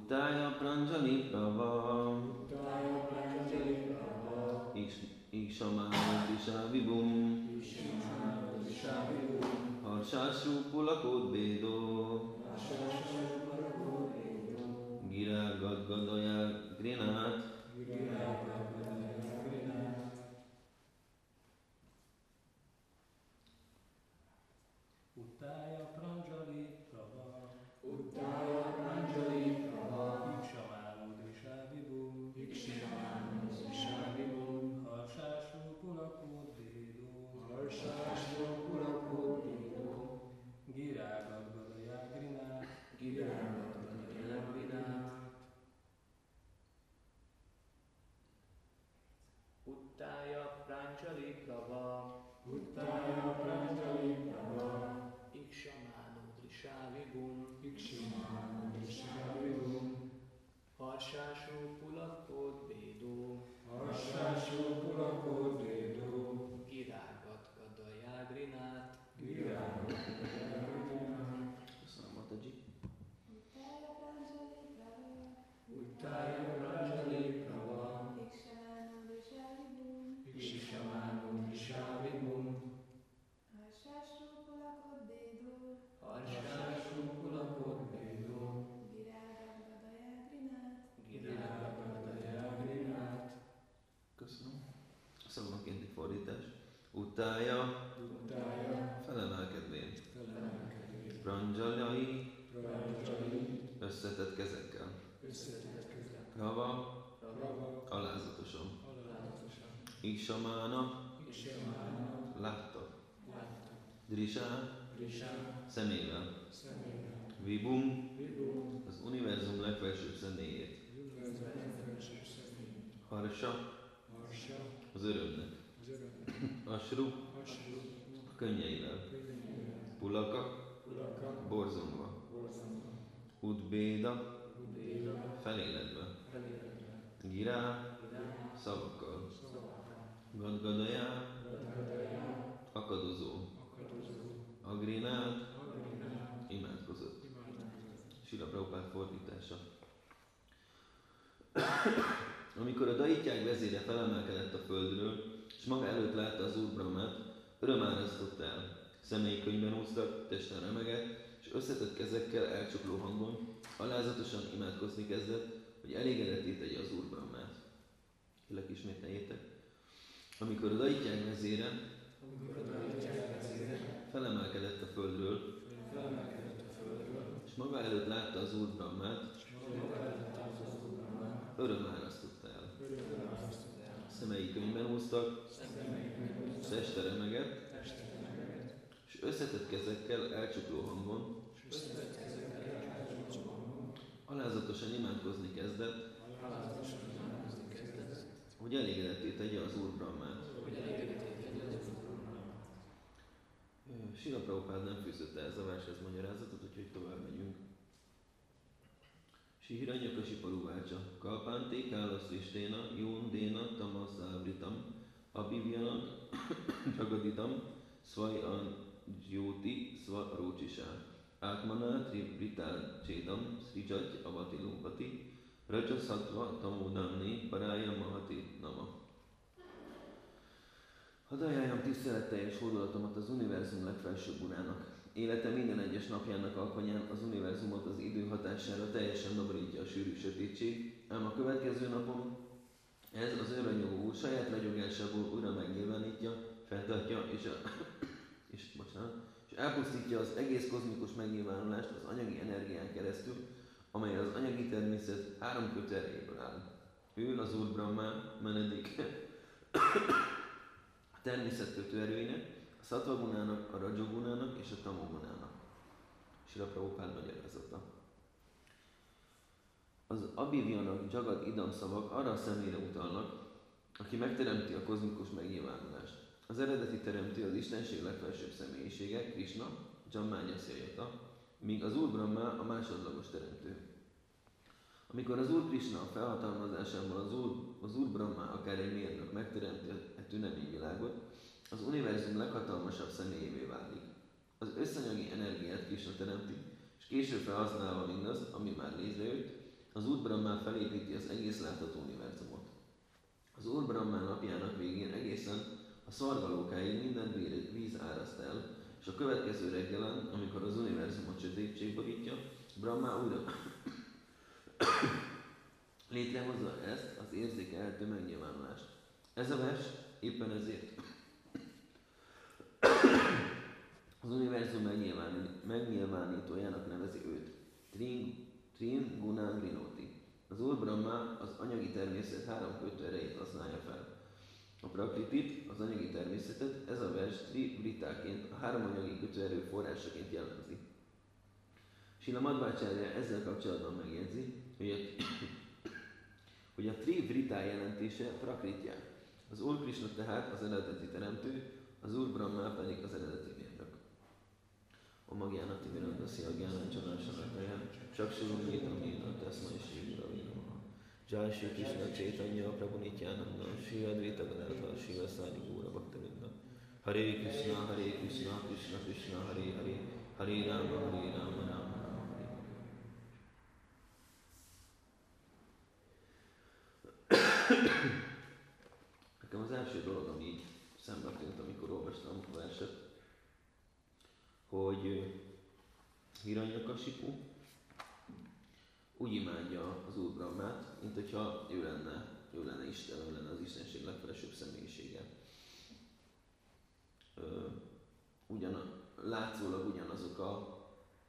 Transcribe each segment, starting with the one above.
Uttaya Pranjali Prava Ikshamana Disha Vibhum Harshashru Pulakot Vedo Gira Gadgadaya Grinat Uttaya Pranjali Prava Ikshamano Drisha Vibhum Harshashru Pulakot Vedo Gira Gadgadaya Grinat Uttaya Pranjali Prava Ikshamano Drisha Vibhum Harshashru Pulakot Vedo Gira Gadgadaya Grinat Köszönöm, Mataji. Uttaya Pranjali Prava Ikshamano Drisha Vibhum Harshashru Pulakot Vedo Gira Gadgadaya Grinat Köszönöm. Szavonként egy fordítás. Uttája, felemelkedvén. Pranjaljai, összetett kezekkel. Prava, alázatosan. Ikshamána, látta. Drisha, szemével. Vibhum, az univerzum legfelsőbb személyét. Harsha, az örömnek. Ashru, a könnyeivel. Pulaka, borzongva. Udbéda, feléledve. Girá, szavakkal. Gadgadaya, akadozó. Agrinát, imádkozott. Srila Prabhupád fordítása. Amikor a daityák vezére felemelkedett a földről, és maga előtt látta az Úr Brahmát, öröm árasztott el. Szemei könnyben úsztak, testen remegett, és összetett kezekkel elcsukló hangon alázatosan imádkozni kezdett, hogy elégedetté tegye az Úr Brahmát. Kérlek, ismételjétek. Amikor a daityák vezére felemelkedett a földről, és maga előtt látta az Úr Brahmát, öröm árasztott el. Szemei könnyben úsztak, teste remegett, és összetett kezekkel elcsukló hangon alázatosan imádkozni kezdett, hogy elégedetté tegye az Úr Brahmát. Srila Prabhupád nem fűzött ez a vershez magyarázatot, úgyhogy tovább megyünk. Hiranyakasipa Uvácsa, Kalpánté Kálaszlisténa, Jóndéna, Tamaszábritam, Abhivyanag, Jagadidam, Svajan Jyoti, Svarócsisá, Átmaná, Trivritál Csédam, Srijat, Avati Lumpati, Rajasattva, Tamudamni, Parája Mahati Nama. Hadd ajánljam tiszteletteljes hódolatomat az univerzum legfelsőbb urának. Élete minden egyes napjának alkonyán az univerzumot az idő hatására teljesen dobrítja a sűrű sötétség, ám a következő napon ez az örvényjogú úr saját legyogásából újra megnyilvánítja, fenntartja és elpusztítja az egész kozmikus megnyilvánulást az anyagi energián keresztül, amely az anyagi természet 3 kötőerejéből áll. Ő az Úr Brahma menedék a természet kötőerőinek, a szattvagunának, a rajogunának és a tamogunának. Srila Prabhupád magyarázata. Az Abhivyanag Jagad Idam szavak arra a személyre utalnak, aki megteremti a kozmikus megnyilvánulást. Az eredeti teremtő az Istenség legfelsőbb személyisége, Krishna, Jammányaszjajata, míg az Úr Brahma a másodlagos teremtő. Amikor az Úr Krishna felhatalmazásával az Úr Brahma akár egy mérnök megteremti a tünteményvilágot, az univerzum leghatalmasabb személyévé válik. Az összanyagi energiát Krishna teremti, és később felhasználva mindazt, ami már létrejött, Az Úr Brahma felépíti az egész látható univerzumot. Az Úr Brahma napjának végén egészen a szargalókáig minden víz áraszt el, és a következő reggelen, amikor az univerzumot sötétség borítja, Brahma újra létrehozza ezt az érzékelhető megnyilvánulást. Ez a vers éppen ezért az univerzum megnyilvánítójának nevezi őt. Trin Guna Grinoti. Az Úr Brahma az anyagi természet három kötőerejét használja fel. A prakritit, az anyagi természetet, ez a vers Tri-Vritáként, a három anyagi kötőerő forrásaként jellemzi. Srila Madhvacharya ezzel kapcsolatban megjegyzi, hogy a Tri-Vritá jelentése prakritja. Az Úr Krishna tehát az eredeti teremtő, az Úr Brahma pedig az eredeti mérnök. A Magyánati Mirandasya Gyánan Csanásanataya, Csaksuru Ména Teszmai Sri Ravina. Jai Shri Krishna Chaitanya Prabhu Nityananda, Shri Advaita Gadadhar, Shri Vasari Gaura Bhaktavinda. Hare Krishna, Krishna Krishna, Hare Hare, Hare Rama, Rama Rama, Hare. Nekem az első dolog, ami így szembe tűnt, amikor olvastam a verset, hogy Hiranyakasipu úgy imádja az Úr Brahmát, mint hogyha ő lenne Isten, ő lenne az Istenség legfelsőbb személyisége. Látszólag ugyanazok a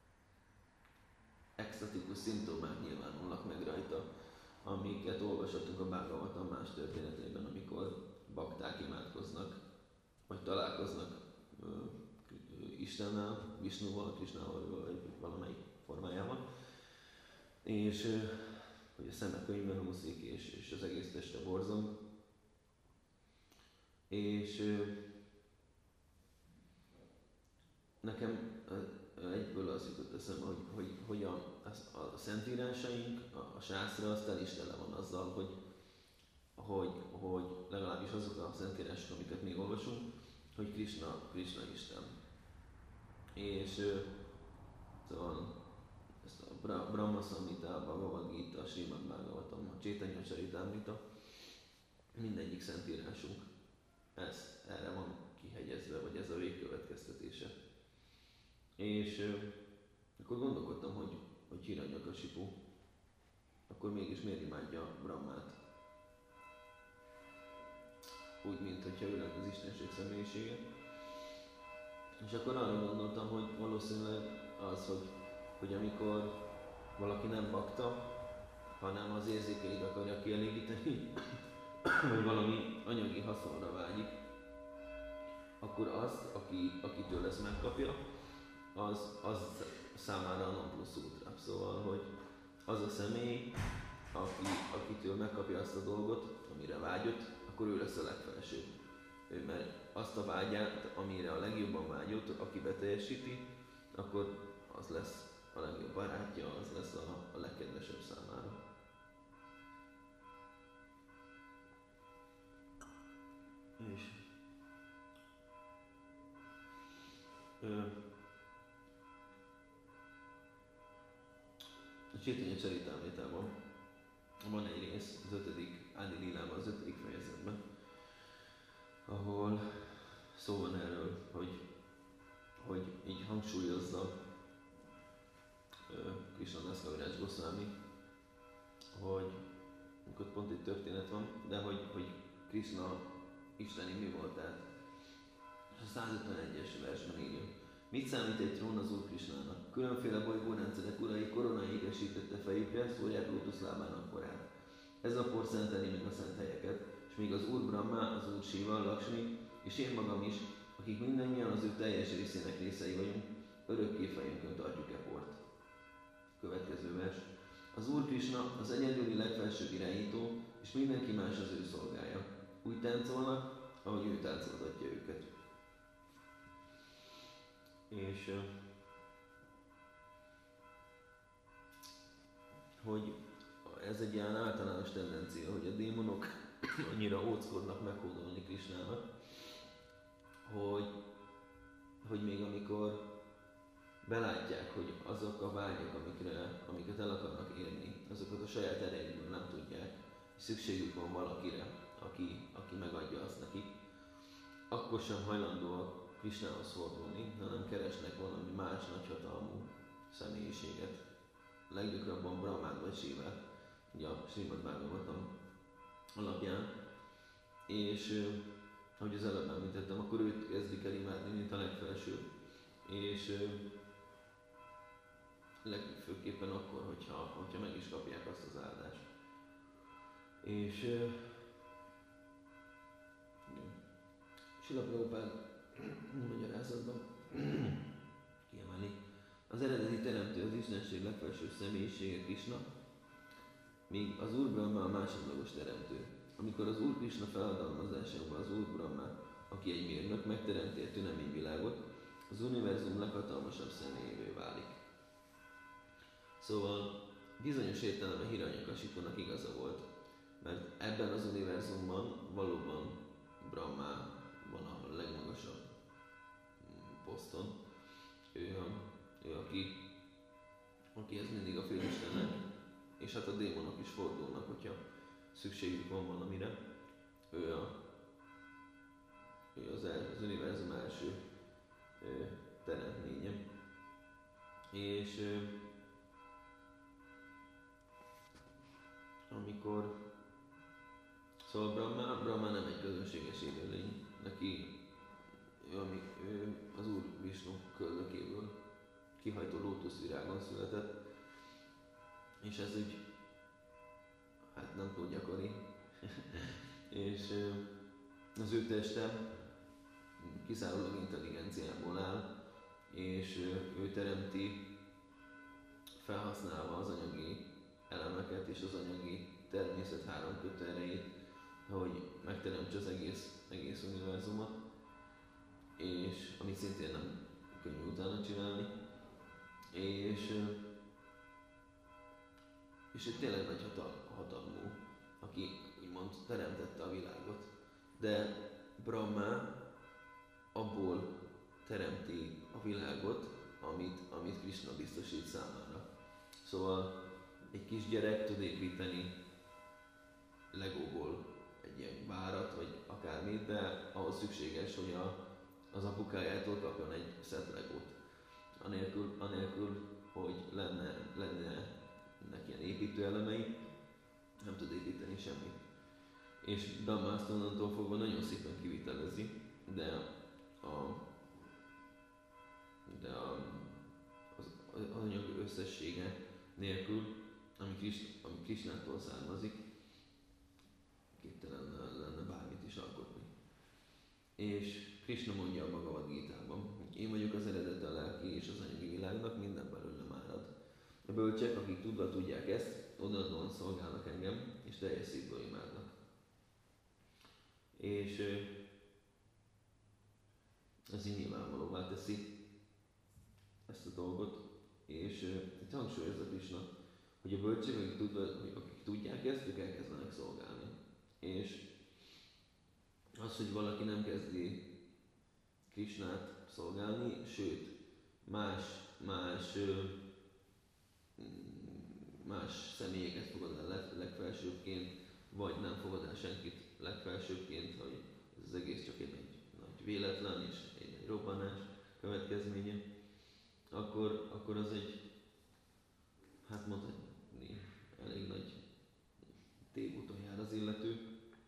extatikus szimptomák nyilvánulnak meg rajta, amiket olvashatunk a Bhagavatam más történetében, amikor bakták imádkoznak, vagy találkoznak Istennel, Visnuval, Krishnával, vagy valamelyik formájában. És hogy a szeme könyvben húzik, és az egész teste borzong. És nekem egyből az jutott eszembe, hogy a szentírásaink, a sászra az tel is tele van azzal, hogy legalábbis azok a szentírások, amiket még olvasunk, hogy Krishna Isten. És szóval ezt a Brahma Samhita, a Bhagavad Gita, a Srimad Bhagavatam, a Chaitanya Charitamrita, mindegyik szentírásunk erre van kihegyezve, vagy ez a végkövetkeztetése. És akkor gondolkodtam, hogy Hiranyakasipu akkor mégis miért imádja Brahmát? Úgy, mint hogyha ő lenne az Istenség személyisége. És akkor arra gondoltam, hogy valószínűleg az, hogy amikor valaki nem bakta, hanem az érzékeit akarja kielégíteni, vagy valami anyagi haszonra vágyik, akkor azt, akitől ezt megkapja, az számára a non plus ultra. Szóval, hogy az a személy, akitől megkapja azt a dolgot, amire vágyott, akkor ő lesz a legfelsőbb. Mert azt a vágyát, amire a legjobban vágyott, aki beteljesíti, akkor az lesz a legjobb barátja, az lesz a legkedvesebb számára. És a Chaitanya Charitamritában van egy rész, az 5. Ádi Lilában, az 5. fejezetben, ahol szó van erről, hogy így hangsúlyozza Krishnadas Kaviraj Goswami, hogy akkor pont egy történet van, de hogy Krishna isteni mi volt, tehát és a 151-es versben írja. Mit számít egy trón az Úr Krishnának? Különféle bolygórendszerek urai koronái égesítette fejükre, szórják lótuszlábának porát. Ez a por szenteli meg a szent helyeket, és még az Úr Brahma, az Úr Shiva, Lakshmi, és én magam is, akik mindannyian az ő teljes részének részei vagyunk, örökké fejünkön tartjuk e port. Következő vers. Az Úr Krishna az egyedüli legfelsőbb irányító, és mindenki más az ő szolgája. Úgy táncolnak, ahogy ő táncoltatja őket. És hogy ez egy ilyen általános tendencia, hogy a démonok annyira óckodnak meghódolni Krishnának, hogy még amikor belátják, hogy azok a vágyak, amiket el akarnak érni, azokat a saját erejükből nem tudják, és szükségük van valakire, aki megadja azt nekik, akkor sem hajlandóak Krisnához fordulni, hanem keresnek valami más nagyhatalmú személyiséget. Leggyakrabban Brahmát vagy Sivát, ugye a Srimad Bhagavatam alapján. És ahogy az előbb említettem, akkor őt kezdik el imádni, mint a legfelső. És legfőképpen akkor, hogyha meg is kapják azt az áldást. És Srila Prabhupád magyarázatban kiemeli, az eredeti teremtő az Istenség legfelső személyisége Krishna, míg az Úr Brahma a másodlagos teremtő. Amikor az Úr Krishna felhatalmazásában az Úr Brahma, aki egy mérnök, megteremti a tünteményvilágot, az univerzum leghatalmasabb személyévé válik. Szóval bizonyos értelemben Hiranyakashipunak igaza volt, mert ebben az univerzumban valóban Brahma van a legmagasabb poszton. Ő aki ez mindig a félistenek, és hát a démonok is fordulnak, hogyha szükségük van valamire. Ő az univerzum első teremtménye. És amikor szóval Brahma nem egy közönséges élőlény, neki ő az Úr Vishnu köldökéből kihajtó lótuszvirágon született, és ez úgy hát nem túl gyakori. És az ő teste kizárólag intelligenciából áll, és ő teremti felhasználva az anyagi elemeket és az anyagi természet három kötőerejét, hogy megteremtse az egész univerzumot, és amit szintén nem könnyű utána csinálni, és ő tényleg nagy hatalmú, aki úgymond teremtette a világot, de Brahma abból teremti a világot, amit Krishna biztosít számára. Szóval egy kisgyerek tud építeni legóból egy ilyen várat, vagy akármit, de ahhoz szükséges, hogy az apukájától kapjon egy szett legót. Anélkül, hogy lenne ilyen építőelemei, nem tud építeni semmit. És Dhamma azt onnantól fogva nagyon szépen kivitelezi, de az anyag összessége nélkül, ami Krishnától származik, képtelen lenne bármit is alkotni. És Krishna mondja a Bhagavad Gítában, hogy én vagyok az eredete a lelki és az anyagi világnak, minden belőlem árad. A bölcsek, akik tudva tudják ezt, odaadóan szolgálnak engem, és teljes szívből imádnak. És ez így nyilvánvalóvá teszi ezt a dolgot, és itt hangsúlyozza Krishna, hogy a bölcsek, akik tudják ezt, ők elkezdenek szolgálni. És az, hogy valaki nem kezdi Krishnát szolgálni, sőt, más személyeket fogad el legfelsőbbként, vagy nem fogad el senkit legfelsőbbként, hogy ez az egész csak egy nagy véletlen és egy nagy robbanás következménye, akkor az egy, hát mondhatni, elég nagy tévúton jár az illető.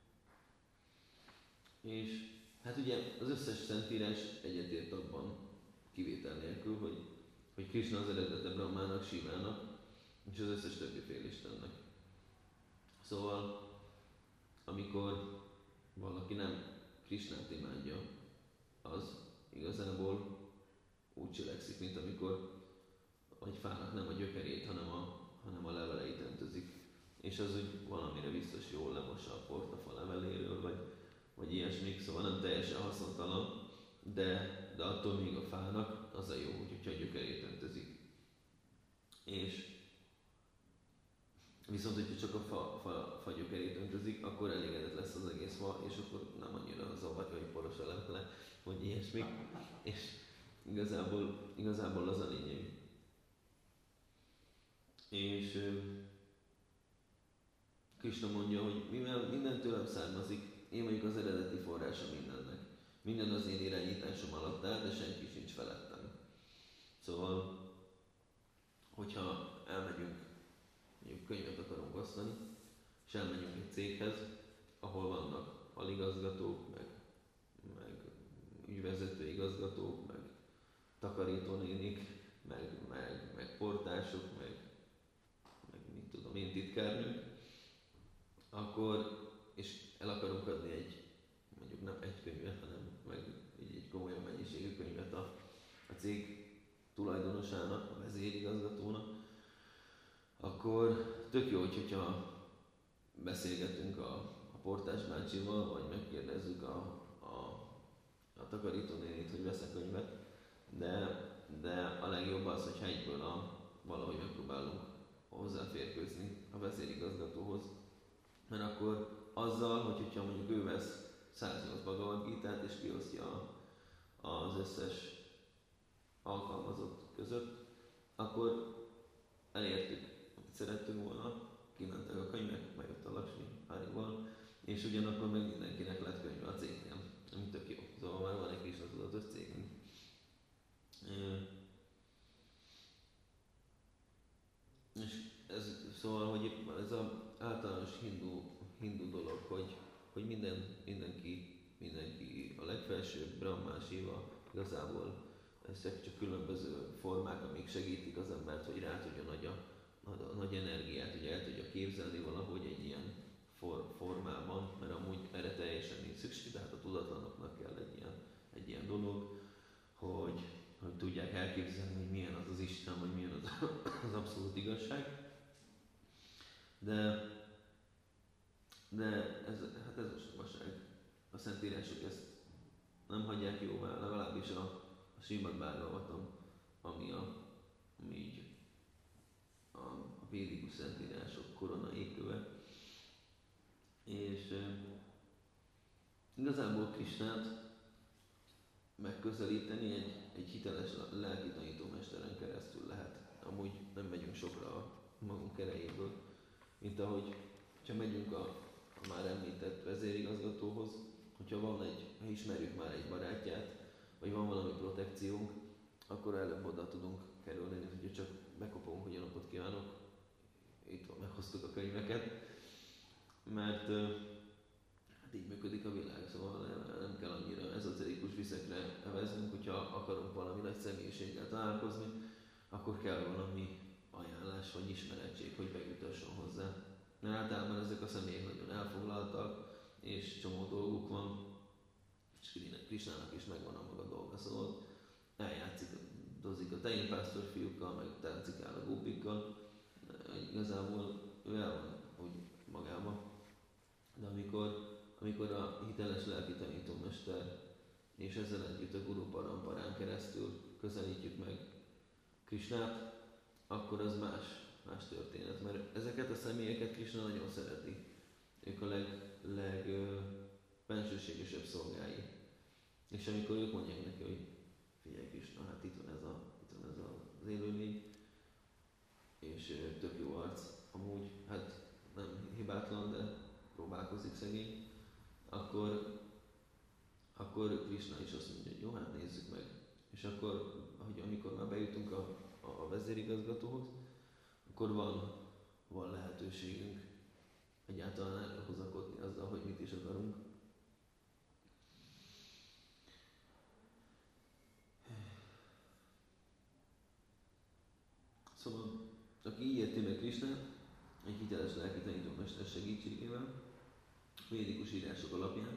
És hát ugye az összes szentírás egyetért abban, kivétel nélkül, hogy Krishna az eredete Brahmának, Sivának, és az összes többi félistennek. Szóval, amikor valaki nem Krishnát imádja, az igazából úgy cselekszik, mint amikor egy fának nem a gyökerét, hanem a leveleit öntözik. És az úgy valamire biztos jól lemossa a port a fa leveléről, vagy ilyesmik, szóval nem teljesen haszontalan, de attól még a fának az a jó, hogyha a gyökerét öntözik. És viszont, hogyha csak a fa gyökerét öntözik, akkor elégedett lesz az egész fa, és akkor nem annyira zavarja, hogy poros a levele, vagy ilyesmi. És igazából az a lényeg. És Krishna mondja, hogy mivel minden tőlem származik, én vagyok az eredeti forrása mindennek. Minden az én irányításom alatt áll, de senki sincs felettem. Szóval, hogyha elmegyünk, mondjuk könyvet akarunk osztani, és elmegyünk egy céghez, ahol vannak aligazgatók, meg ügyvezető igazgatók, meg takarítónénik, meg portások, meg mit tudom én, titkárnők, akkor, és el akarunk adni mondjuk nem egy könyvet, hanem meg egy komolyabb mennyiségű könyvet a cég tulajdonosának, a vezérigazgatónak, akkor tök jó, hogyha beszélgetünk a portás bácsival, vagy megkérdezzük a takarítónénit, hogy vesz-e könyvet, de a legjobb az, hogyha egyből valahogy megpróbálunk hozzáférkőzni a vezérigazgatóhoz. Mert akkor azzal, hogyha mondjuk ő vesz 108 Bhagavad Gitát és kiosztja az összes alkalmazott között, akkor elértük, amit szerettünk volna, kimentek a könyvek, bejött a Lakshmi Harival, és ugyanakkor meg mindenkinek lett könyve a cégnél, ami tök jó. Szóval már van egy Krishna tudatos cégünk. És szóval, hogy ez az általános hindu dolog, hogy mindenki a legfelsőbb Brahma, Shiva, igazából ezek csak különböző formák, amik segítik az embert, hogy rá tudja a nagy energiát, hogy el tudja képzelni valahogy egy ilyen formában, mert amúgy erre teljesen nincs szükség, de hát a tudatlanoknak kell egy ilyen dolog, hogy tudják elképzelni, hogy milyen az Isten, vagy milyen az abszolút igazság. De ez a savaság. A Szentírások ezt nem hagyják jóvá, legalábbis a Srimad Bhagavatam, ami így a védikus Szentírások korona égköve. És igazából Krisnát megközelíteni egy hiteles lelki tanítómesteren keresztül lehet. Amúgy nem megyünk sokra a magunk erejéből, mint ahogy ha megyünk a már említett vezérigazgatóhoz, hogyha ismerjük már egy barátját, vagy van valami protekciónk, akkor előbb oda tudunk kerülni, hogyha csak bekopogunk, hogy jó napot kívánok, itt van, meghoztuk a könyveket, mert hát így működik a világ, szóval nem kell annyira ezoterikus viszekre neveznünk, hogyha akarunk valami nagy személyiséggel találkozni, akkor kell valami ajánlás vagy ismerettség, hogy bejutasson hozzá. Mert általában ezek a személyek nagyon elfoglaltak, és csomó dolguk van, és Krishnának is megvan a maga dolga, szóval eljátszik a tejínpásztor fiúkkal, meg táncikál a gópikkal, igazából ő el van úgy magában. De amikor a hiteles lelki tanítómester és ezzel együtt a Guru Paramparán keresztül közelítjük meg Krishnát, akkor az más történet, mert ezeket a személyeket Krishna nagyon szereti. Ők a legbensőségesebb szolgái. És amikor ők mondják neki, hogy figyelj Krishna, hát itt van ez az élőlény, és tök jó arc, amúgy, hát nem hibátlan, de próbálkozik szegény, akkor Krishna is azt mondja, hogy jó, hát nézzük meg. És akkor, amikor már bejutunk a vezérigazgatóhoz, akkor van lehetőségünk egyáltalán elhozakodni azzal, hogy mit is akarunk. Szóval, aki így érti meg Krisnát, egy hiteles lelki tanítómester segítségével, védikus írások alapján,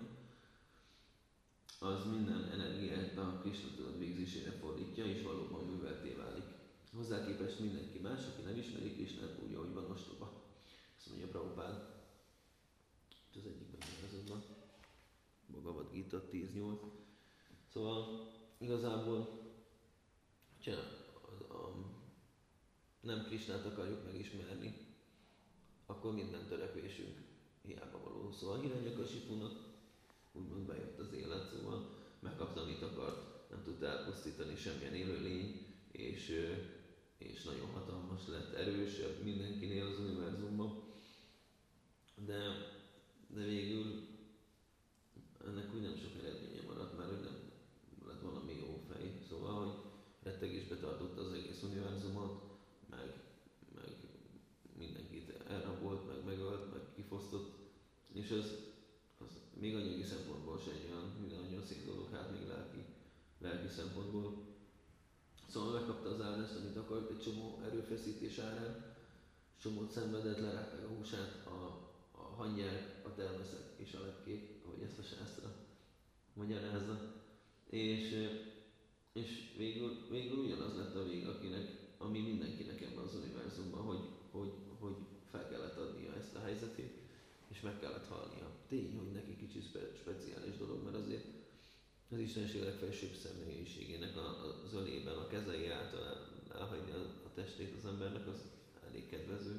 az minden energiát a Krishna tudat végzésére fordítja, és valóban művelté válik. Hozzá képest mindenki más, aki nem ismeri Krishnát úgy, ahogy van ostoba. Ezt mondja Prabhupád. Az egyikben megazodban. Bhagavad Gita 10.8. Szóval igazából, ha nem Krishnát akarjuk megismerni, akkor minden törekvésünk hiába való. Szóval Hiranyakasipunak úgymond bejött az élet, szóval megkapta, amit akart, nem tudta elpusztítani semmilyen élőlény, és nagyon hatalmas lett, erősebb mindenkinél az univerzumban. És az még anyagi szempontból se egy olyan nagyon szép dolog, hát még lelki szempontból. Szóval megkapta az áldást, amit akart, egy csomó erőfeszítés árán, csomót szenvedett, lerágták a húsát, a hangyák, a termeszek és a lepkék, ahogy ezt a sásztra magyarázza. És végül ugyanaz lett a vég, ami mindenkinek ebben az univerzumban, hogy fel kellett adnia ezt a helyzetét, és meg kellett halnia. Tény, hogy neki kicsit speciális dolog, mert azért az Istenség legfelsőbb személyiségének az ölében, a kezei által elhagyni a testét az embernek, az elég kedvező.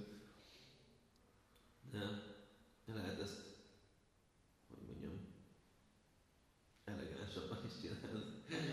De lehet ezt, hogy mondjam, elegánsabban is csinálni.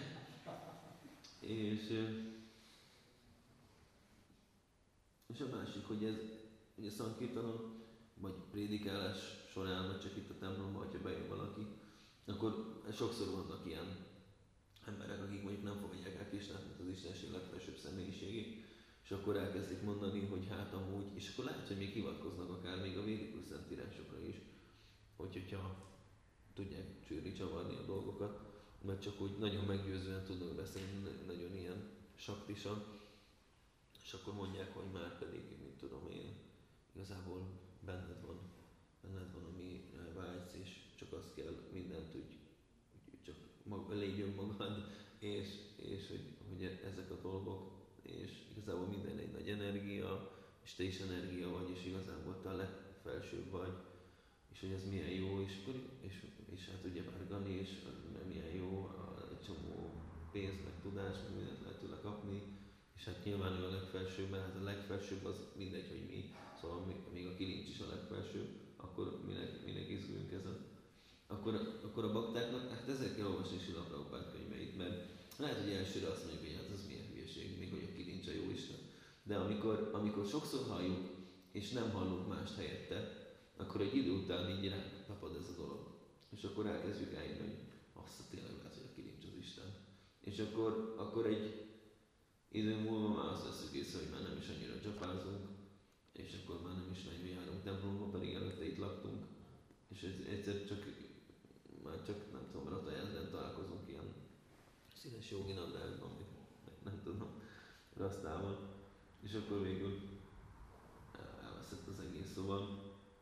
És a másik, hogy ez ugye szankirtanon, vagy prédikálás során, vagy csak itt a templomban, hogyha bejön valaki, akkor sokszor vannak ilyen emberek, akik mondjuk nem fogadják el Krisnát, mint az Istenség legfelsőbb személyiségét, és akkor elkezdik mondani, hogy hát amúgy, és akkor lehet, hogy még hivatkoznak akár még a védikus szentírásokra is, hogyha tudják csűrni, csavarni a dolgokat, mert csak úgy nagyon meggyőzően tudnak beszélni, nagyon ilyen saktisan, és akkor mondják, hogy már pedig, mit tudom én, igazából benned van a mi vágysz, és csak azt kell mindent úgy csak légy önmagad, és hogy ezek a dolgok, és igazából minden egy nagy energia, és te is energia vagy, és igazából te a legfelsőbb vagy, és hogy ez milyen jó, és hát ugye várgani, és milyen jó, egy csomó pénz, meg tudás, meg mindent lehet tőle kapni, és hát nyilván ő a legfelsőbb, mert hát a legfelsőbb az mindegy, hogy mi, szóval még a kilincs is a legfelsőbb, akkor minek izgulunk ezen. Akkor a baktáknak, hát ezért kell olvasni Srila Prabhupád könyveit, mert lehet, hogy elsőre azt mondjuk, hogy hát ez milyen hülyeség, még hogy a kilincs a Jóisten. De amikor sokszor halljuk, és nem hallunk mást helyette, akkor egy idő után így ránk tapad ez a dolog. És akkor elkezdjük eljönni, hogy azt tényleg lehet, hogy a kilincs az Isten. És akkor egy idő múlva már azt veszük észre, hogy már nem is annyira csapázunk, és akkor már nem is nagyon járunk templomba, pedig előtte itt laktunk. És egyszer csak nem tudom, Ratajázben találkozunk ilyen színes jogi nadrágban, meg nem tudom, rasztával. És akkor végül elveszett az egész. Szóval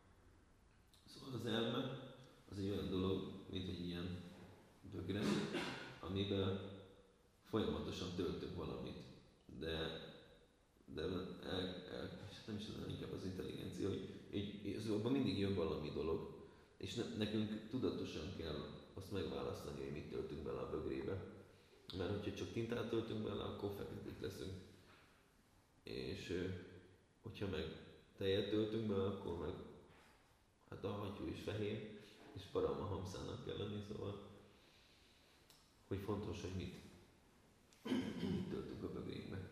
az elme az egy olyan dolog, mint egy ilyen bögre, amiben folyamatosan töltünk valamit. De nem is inkább az intelligencia, hogy abban mindig jön valami dolog, és nekünk tudatosan kell azt megválasztani, hogy mit töltünk bele a bögrébe. Mert hogyha csak tintát töltünk bele, akkor feketék leszünk. És hogyha meg tejet töltünk bele, akkor meg hát a hattyú is fehér, és Parama Hamszának kell lenni, szóval hogy fontos, hogy mit töltünk a bögrénkbe.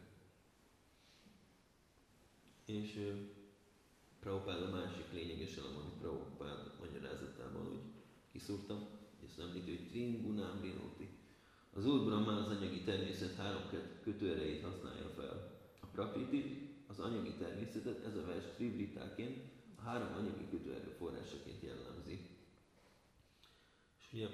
És Prabhupád a másik lényeges elem, amit Prabhupád magyarázatában úgy kiszúrtam, ezt említi, hogy Tringunám Rinóti. Az Úr Brahmán az anyagi természet három kötőerejét használja fel. A Prakriti, az anyagi természetet, ez a vers Trivritáként a három anyagi kötőerő forrásaként jellemzi. És ugye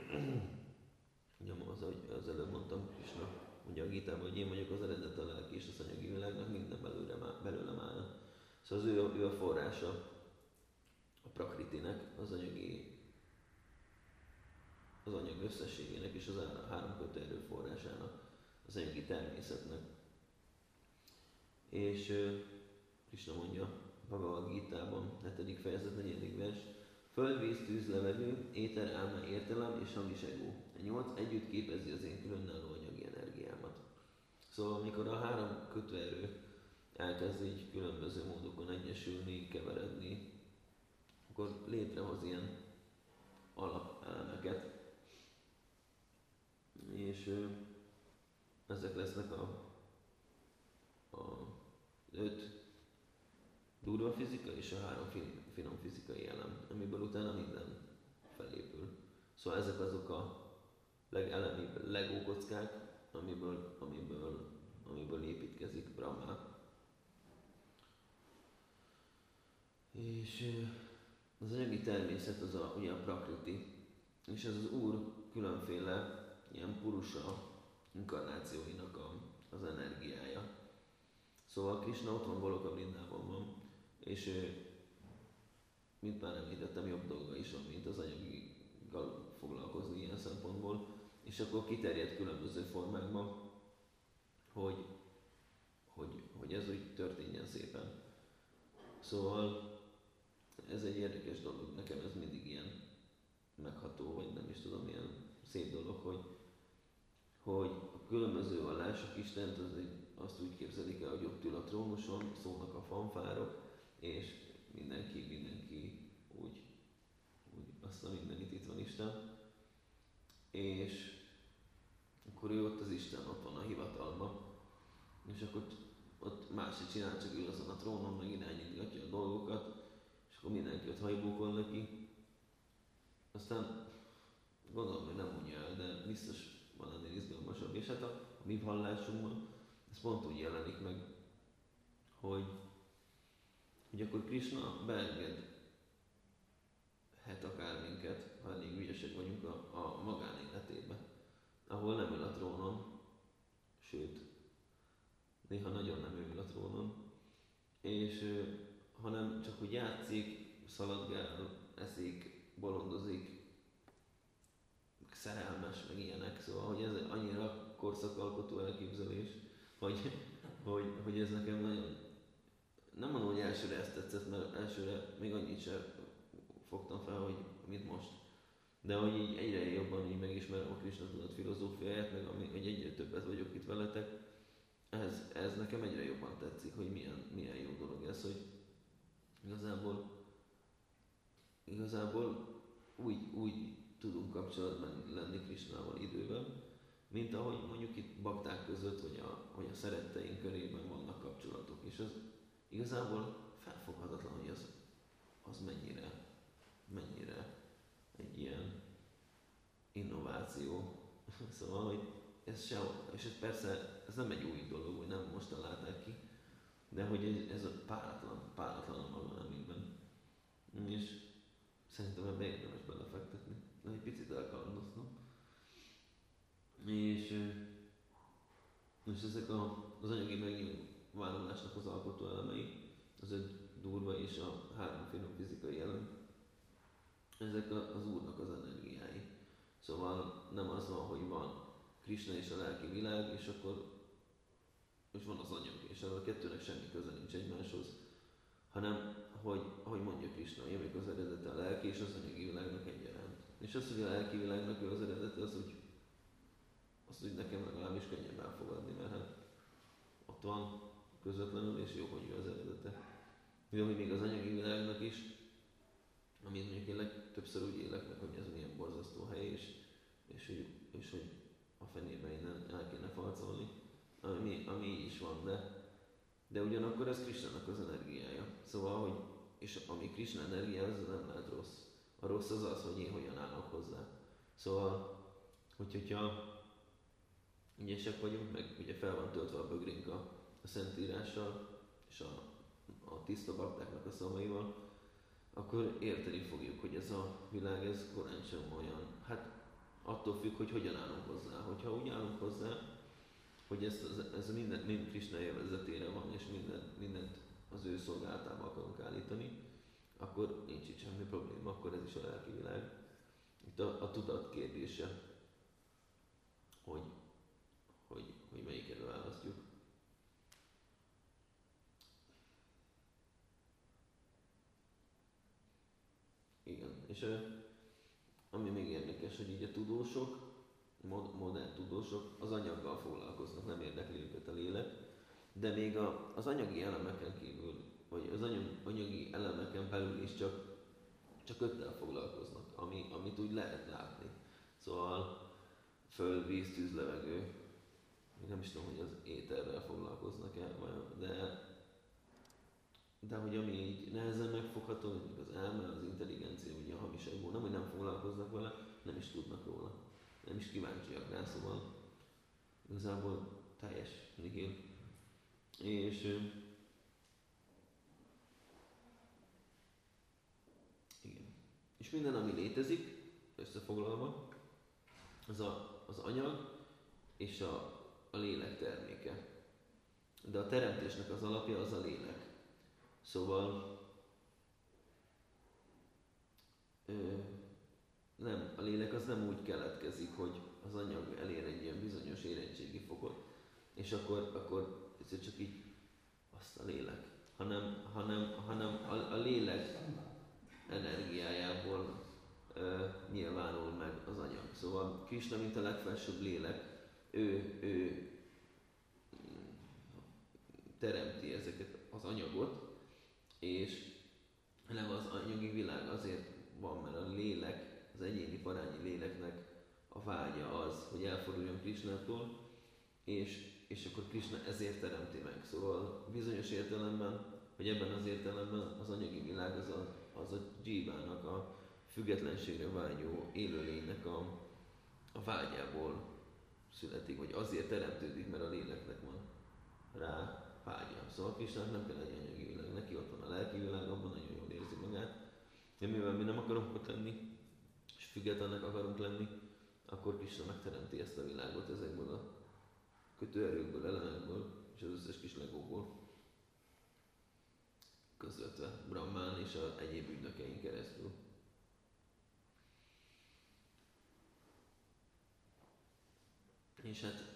az előbb mondtam, Krishna mondja a Gitában, hogy én vagyok az eredet, a lelki és az anyagi világnak, minden belőlem állna. Szóval ő a forrása a Prakritinek, az anyag összességének és az három kötőerő forrásának, az anyagi természetnek. És Krishna mondja Bhagavad Gitában, 7. fejezet, 4. vers, föld, víz, tűz, levegő, éter, álma, értelem és hamis ego. A 8 együtt képezi az én különálló anyagi energiámat. Szóval amikor a három kötőerő elkezd így különböző módokon egyesülni, keveredni, akkor létrehoz ilyen alapelemeket. És ezek lesznek a 5 durva fizika és a 3 finom fizikai elem, amiből utána minden felépül. Szóval ezek azok a legelemibb Lego kockák, amiből építkezik Brahma. És Az anyagi természet az ugye a prakriti, és ez az Úr különféle ilyen purusa inkarnációinak az energiája. Szóval Krishna ott van Goloka Vrindában van, és mint már említettem, jobb dolga is van, mint az anyaggal foglalkozni ilyen szempontból, és akkor kiterjed különböző formákban, hogy ez úgy történjen szépen. Szóval ez egy érdekes dolog, nekem ez mindig ilyen megható, vagy nem is tudom, ilyen szép dolog, hogy a különböző vallások Istent azt úgy képzelik el, hogy ott ül a trónuson, szólnak a fanfárok, és mindenki úgy azt a mindenit, itt van Isten, és akkor ő ott az Isten, ott van a hivatalban, és akkor ott más se csinál, csak ül azon a trónon, meg irányítgatja a dolgokat, és akkor mindenki ott hajbókol neki. Aztán gondolom, hogy nem mondja el, de biztos van ennél izgalmasabb. És hát a mi vallásunkban ez pont úgy jelenik meg, hogy akkor Krishna beengedhet akár minket, ha elég ügyesek vagyunk a magánéletébe, ahol nem ül a trónon, sőt, néha nagyon nem ül a trónon, és hanem csak hogy játszik, szaladgál, eszik, bolondozik, szerelmes, meg ilyenek, szóval, hogy ez annyira korszakalkotó elképzelés, hogy ez nekem nagyon, nem mondom, hogy elsőre ezt tetszett, mert elsőre még annyit sem fogtam fel, hogy mit most. De hogy így egyre jobban így megismerem a Krishna tudat filozófiáját, meg hogy egyre többet vagyok itt veletek, ez nekem egyre jobban tetszik, hogy milyen jó dolog ez, hogy igazából úgy tudunk kapcsolatban lenni Krishnával idővel, mint ahogy mondjuk itt bakták között, vagy a szeretteink körében vannak kapcsolatok. És az igazából felfoghatatlan, hogy az mennyire egy ilyen innováció. Szóval, hogy ez és ez persze, ez nem egy új dolog, hogy nem most találták ki, de hogy ez a páratlan a maga nemében. És szerintem ebbe érdemes belefektetni. De egy picit elkalandoztam. És ezek az anyagi megnyilvánulásnak az alkotó elemei, az egy durva és a három finom fizikai elem, ezek az Úrnak az energiái. Szóval nem az van, hogy van Krishna és a lelki világ, és van az anyag, és a kettőnek semmi köze nincs egymáshoz, hanem, hogy mondja Krishna, hogy az eredete a lelki és az anyagi világnak egyaránt. És az, hogy a lelki világnak ő az eredete, azt úgy nekem legalábbis könnyebb elfogadni, mert hát ott van közvetlenül, és jó, hogy ő az eredete. De hogy még az anyagi világnak is, amit mondjuk én legtöbbször úgy élek meg, hogy ez milyen borzasztó hely, és hogy a fenébe innen el kéne farcolni, ami így is van, de ugyanakkor ez Krishnának az energiája. Szóval, hogy és ami Krishna energia, az nem lehet rossz. A rossz az, hogy én hogyan állok hozzá. Szóval, hogyha ügyesek vagyunk, meg ugye fel van töltve a bögrénk a szentírással, és a tiszta baktáknak a szavaival, akkor érteni fogjuk, hogy ez a világ, ez korán sem olyan. Hát attól függ, hogy hogyan állunk hozzá. Hogyha úgy állunk hozzá, hogy ez mind Krishna élvezetére van, és mindent az ő szolgálatába akarunk állítani, akkor nincs itt semmi probléma, akkor ez is a lelki világ. Itt a tudat kérdése, hogy melyiket választjuk. Igen, és ami még érdekes, hogy így a tudósok, modern tudósok az anyaggal foglalkoznak, nem érdekli őket a lélek, de még az anyagi elemeken kívül, vagy az anyagi elemeken belül is csak öttel foglalkoznak, amit úgy lehet látni. Szóval föld, víz, tűz, levegő, nem is tudom, hogy az éterrel foglalkoznak-e, de hogy ami így nehezen megfogható, hogy az elme, az intelligencia, ugye a hamiságból, nem, hogy nem foglalkoznak vele, nem is tudnak róla. Nem is kíváncsiak rá, szóval igazából teljes nihil. És És minden, ami létezik, összefoglalva, az anyag és a lélek terméke. De a teremtésnek az alapja az a lélek. Szóval nem, a lélek az nem úgy keletkezik, hogy az anyag elér egy ilyen bizonyos érettségi fokot, és akkor ez csak így azt a lélek, hanem a lélek energiájából nyilvánul meg az anyag. Szóval Krisna, mint a legfelsőbb lélek, ő teremti ezeket az anyagot, és nem az anyagi világ azért van, mert a lélek, az egyéni parányi léleknek a vágya az, hogy elforduljon Krisnától, és akkor Krisna ezért teremti meg. Szóval bizonyos értelemben, hogy ebben az értelemben az anyagi világ az a dzsívának, a függetlenségre vágyó élőlénynek a vágyából születik, vagy azért teremtődik, mert a léleknek van rá vágya. Szóval Krisnának nem kell egy anyagi világ, neki ott van a lelki világ, abban nagyon jól érzi magát. De mivel mi nem akarunk ott lenni, és függetlenek akarunk lenni, akkor Krisna megteremti ezt a világot ezekből a kötőerőkből, elemekből, és az összes kis legóból közvetve Brahmán és az egyéb ügynökein keresztül. És hát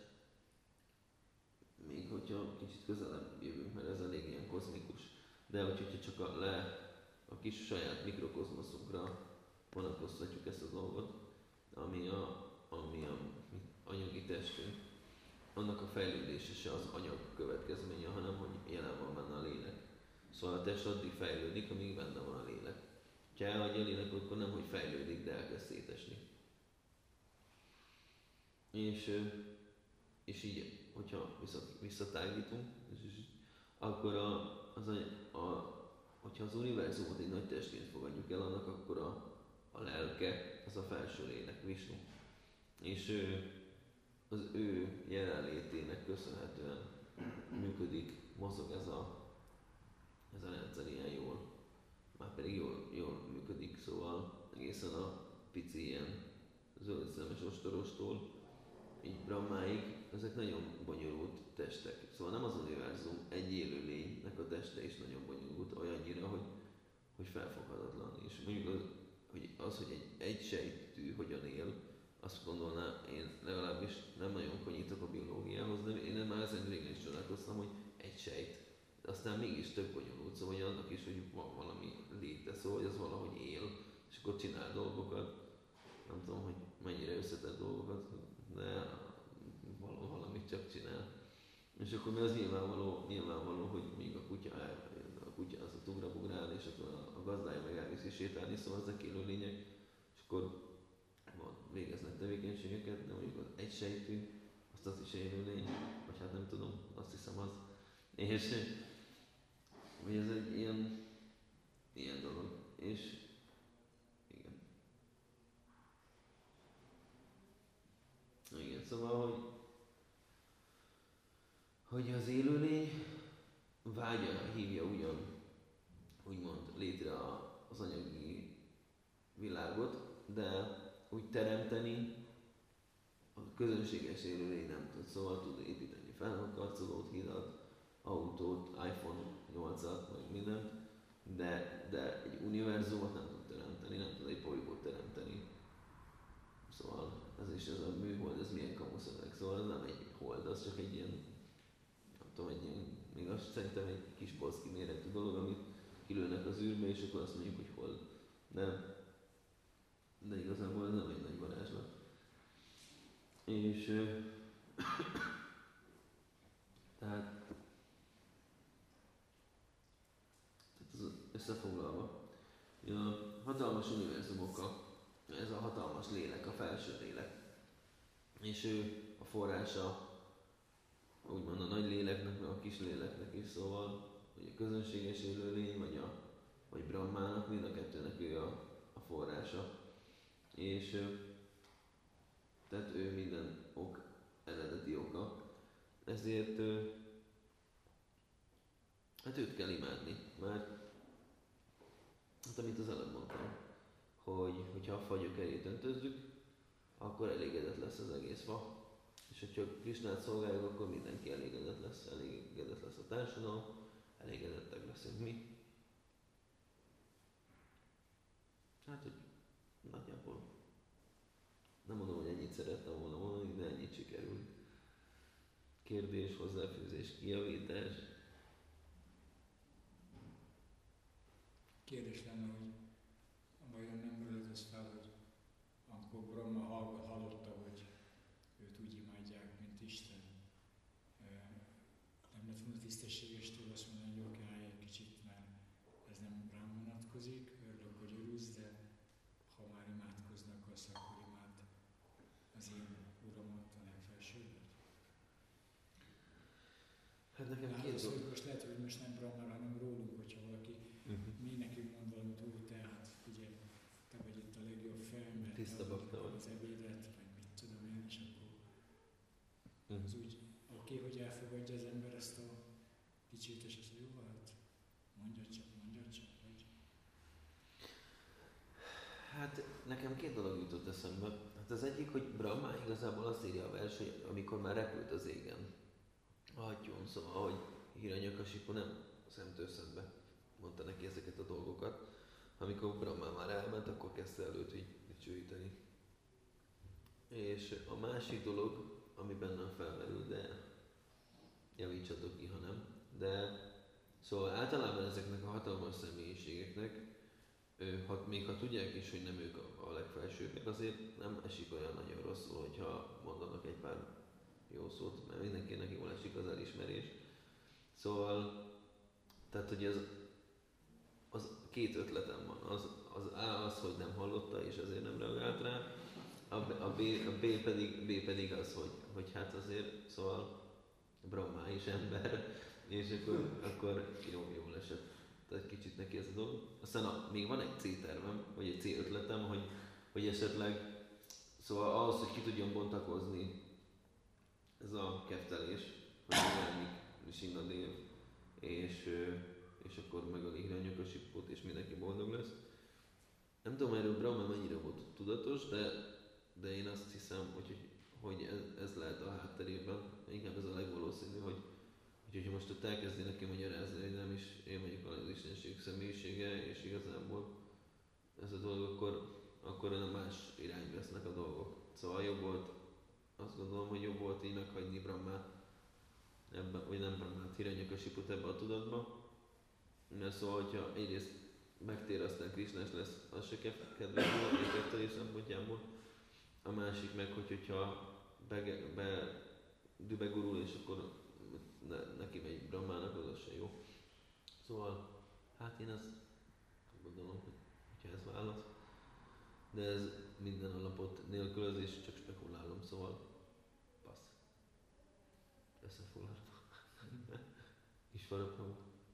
még hogyha kicsit közelebb jövünk, mert ez elég ilyen kozmikus, de hogyha csak a kis saját mikrokozmoszunkra vonatkoztatjuk ezt a dolgot, ami a anyagi testünk, annak a fejlődése se az anyag következménye, hanem hogy jelen van benne a lélek. Szóval a test addig fejlődik, amíg benne van a lélek. Ha elhagyja a lélek, akkor nem, hogy fejlődik, de elkezd szétesni. És így, hogyha visszatágítunk, akkor hogyha az univerzumot egy nagy testként fogadjuk el, annak akkor a lelke, az a felső lélek, Vishnu. És az ő jelenlétének köszönhetően működik, mozog ez a rendszer ilyen jól. Már pedig jól működik, szóval egészen a pici ilyen zöld szemes ostorostól, így Brahmáig, ezek nagyon bonyolult testek. Szóval nem az univerzum, egy élőlénynek a teste is nagyon bonyolult, olyannyira, hogy felfoghatatlan. És mondjuk hogy egy sejtű hogyan él, azt gondolná, én legalábbis nem nagyon konyítok a biológiához, de én már ezen régen is csodálkoztam, hogy egy sejt, de aztán mégis több bonyolult, szóval hogy annak is, hogy van valami léte, szóval hogy az valahogy él, és akkor csinál dolgokat, nem tudom, hogy mennyire összetett dolgokat, de valamit csak csinál. És akkor mi az nyilvánvaló, hogy mondjuk a kutya az ott ugrabugrál, és akkor a gazdája meg elviszi sétálni, szóval ezek élőlények, és akkor végeznek tevékenységeket, de mondjuk az egysejtű, az is élőlény, vagy hát nem tudom, azt hiszem az. És hogy ez egy ilyen dolog. És igen. Igen, szóval, hogy az élőlény vágya hívja úgymond létre az anyagi világot, de úgy teremteni a közönséges élőlény nem tud, szóval tud építeni felhőkarcolót, hidat, autót, iPhone 8-at, meg mindent, de egy univerzumot nem tud teremteni, nem tud egy bolygót teremteni. Szóval ez a műhold, ez milyen kamuszöveg, szóval ez nem egy hold, az csak egy ilyen, nem tudom, még azt szerintem egy kis boszki méretű dolog, amit kilőnek az űrbe, és akkor azt mondjuk, hogy hold. De igazából ez nem egy nagy varázslat. És tehát összefoglalva, a hatalmas univerzumokkal, ez a hatalmas lélek, a felső lélek, és ő a forrása úgymond a nagy léleknek, meg a kis léleknek is, szóval, hogy a közönséges élőlény, vagy Brahmának, mind a kettőnek ő a forrása. És tehát ő minden ok eredeti oka. Ezért hát őt kell imádni, mert hát amit az előbb mondtam, hogy hogyha a fagyok elé döntözzük, akkor elégedett lesz az egész fa. És hogyha Krisnát szolgáljuk, akkor mindenki elégedett lesz a társadalom, elégedettek leszünk mi. Hát, hogy nagyjából nem mondom, hogy ennyit szerettem volna mondani, de ennyit sikerült. Kérdés, hozzáfűzés, kijavítás. Kérdés lenne, hogy vajon nem merült ez fel, hogy amikor Brahma hallotta, hogy őt úgy imádják, mint Isten, nem lett volna tisztességes tőle azt mondani, hogy oké, állj egy kicsit, mert ez nem rám vonatkozik, örülök, hogy örülsz, de ha már imádkozni akarsz, akkor imád az én Uramat, a legfelsőbbet. Hát nekem Hát két az, dolog. hogy most lehet, hogy most nem Brahmára, hanem rólunk, hogyha valaki mi nekünk mond valamit, úgy te hát figyelj, te vagy itt a legjobb felmert, Tiszta bakta vagy. az ebédet, vagy mit tudom én, és akkor az úgy oké, hogy elfogadja az ember ezt a dicsőítést, és jó, hát mondja csak, vagy Hát nekem két dolog jutott eszembe. Hát az egyik, hogy Brahma igazából azt írja a vers, hogy amikor már repült az égen, a hattyún, szóval, hogy Hiranyakasipu nem szemtőszembe mondta neki ezeket a dolgokat. Amikor Brahma már elment, akkor kezdte el őt így dicsőíteni. És a másik dolog, ami bennem felmerül, de javítsatok ki, ha nem, de szóval általában ezeknek a hatalmas személyiségeknek, még ha tudják is, hogy nem ők a legfelsőbbek, azért nem esik olyan nagyon rosszul, hogyha mondanak egy pár jó szót, mert mindenkinek jól esik az elismerés. Szóval, tehát hogy az két ötletem van. Az A az, hogy nem hallotta, és ezért nem reagált rá. A B pedig az, hogy hát azért, szóval Brahma is ember, és akkor jól esett. Tehát kicsit neki ez a dolog. Aztán még van egy C-tervem, vagy egy C-ötletem, hogy esetleg, szóval ahhoz, hogy ki tudjon bontakozni ez a keftelés, hogy megjelenik Nrisimhadev, és akkor megöli Hiranyakasiput, és mindenki boldog lesz. Nem tudom, erről Brahma mennyire volt tudatos, de én azt hiszem, hogy ez lehet a hátterében. Inkább ez a legvalószínű, hogyha most ott elkezdi neki magyarázni, hogy nem is én vagyok az Istenség személyisége, és igazából ez a dolog, akkor nem más irány vesznek a dolgok. Szóval jobb volt, azt gondolom, hogy jobb volt így meghagyni Brahmát ebben, vagy nem Brahmát, Hiranyakasiput ebbe a tudatba. Mert szóval, hogyha egyrészt megtér, aztán Krisnás lesz, az se kedves volt, és keftelés szempontjából. A másik meg, hogyha dübegurul, és akkor neki megy Brahmának, az se jó. Szóval, hát én azt gondolom, hogyha ez válasz. De ez minden alapot nélkülöz, és csak spekulálom, szóval passz. Összefoglalva. Isvara.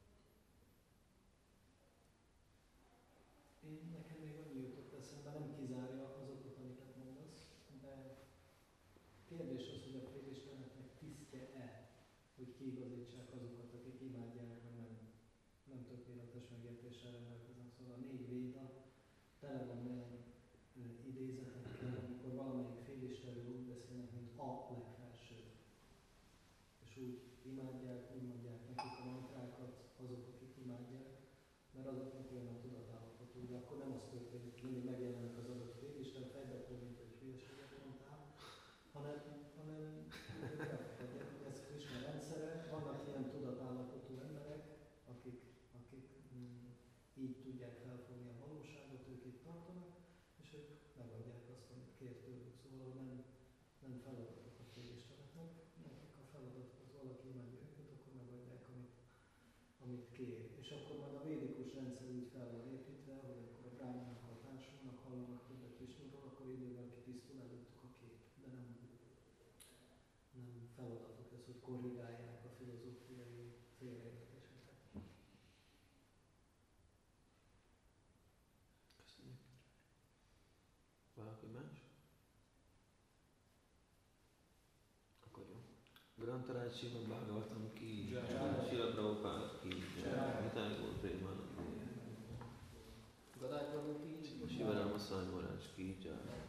Nekem még annyi jutott eszembe, nem kizárja azokat, amiket mondasz, de kérdés az, hogy a félisteneknek tisztje-e, hogy kiigazítsák azokat, akik imádják, vagy nem tökéletes megértéssel rendelkeznek. Szóval a 4 véda tele van olyan idézetekkel, amikor valamelyik félistenről úgy beszélnek, mint a legfelső. És úgy imádják, úgy mondják nekik a mantrákat azok, akik imádják, mert azoknak olyan a tudatállapotú, de akkor nem az történik, hogy mindig megjelenik az adott félisten, fejbe mint hogy hülyeséget mondtál, hanem elfogadják, hogy ez Krisna rendszere, vannak ilyen tudatállapotú emberek, akik így tudják felfogni a valóságot, ők itt tartanak, és ők megadják azt, amit kér tőlük. Szóval nem feladatok a félisteneknek, nekik a feladat az valaki imádja őket, akkor megadják, amit kér. És akkor majd a védikus rendszer úgy fel van építve, hogy akkor a bráhmánok társulnak, hallanak többet Visnuról, akkor idővel kitisztul előttük a kép. De nem feladatok ez, hogy korrigálják a filozófiai félreértéseket. Köszönjük. Valaki más? Akkor jó. Grantaraj Srimad Bhagavatam ki, Srila Prabhupada ki, Nitai Gaur Premanand. Gadály Prabhu ki, Shiva Rama Swami Maharaj ki jai.